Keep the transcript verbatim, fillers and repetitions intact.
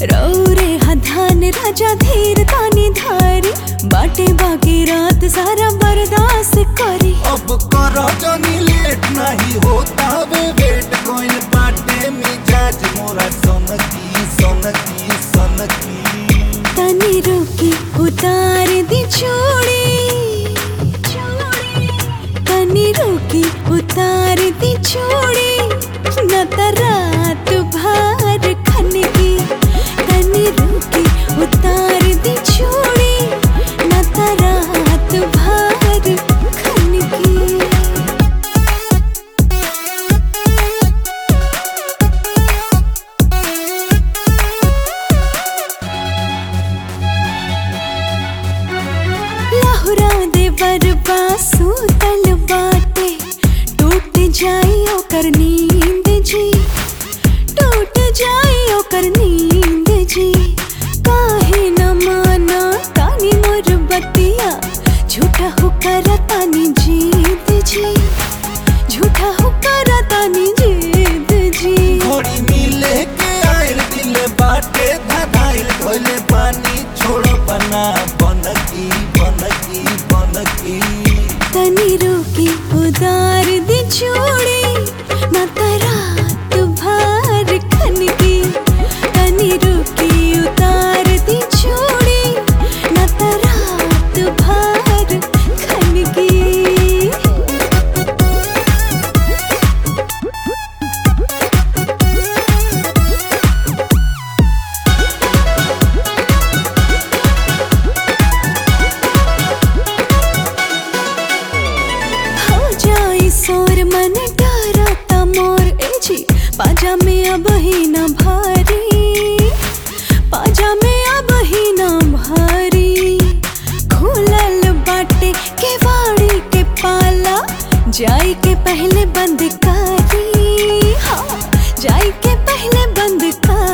रौरे हधान राजा धीर तानी धारी बाटे बाकी रात सारा बर्दाश्त करी। अब करो जनी लेट नहीं होता वे वेट कोइन बाटे मिजाज मोरा सोनकी सोनकी सोनकी। तनी रुकी उतार दी चूड़ी, तनी रुकी उतार दी चूड़ी न त रात भर खनगी। तनी रुकी उतार दी चूड़ी न त रात भर खनगी। लहुरा दे बरबा सूतल बाटे टूट जाई ओकर नींद जी, टूट जाई ओकर नींद जी। काहे न माना तानी मोर बतिया झूठा हो कर तानी जीत जी, झूठा हो कर तानी जीत जी। घोड़ी मिले के आयल दिल बाटे धधाइल धोले पानी छोड़ो बना बनकी बनकी बनकी। तनी रुकी उतार दी चूड़ी न त रात भर खनगी। तनी रुकी उतार दी चूड़ी न त रात भर खनगी। सोर मन डरता मोर एजी पाजा में अब ही न भारी, पाजा में अब ही न भारी। खुलल बाटे के वाड़ी के पाला जाई के पहले बंद कारी, हाँ जाई के पहले बंद कारी।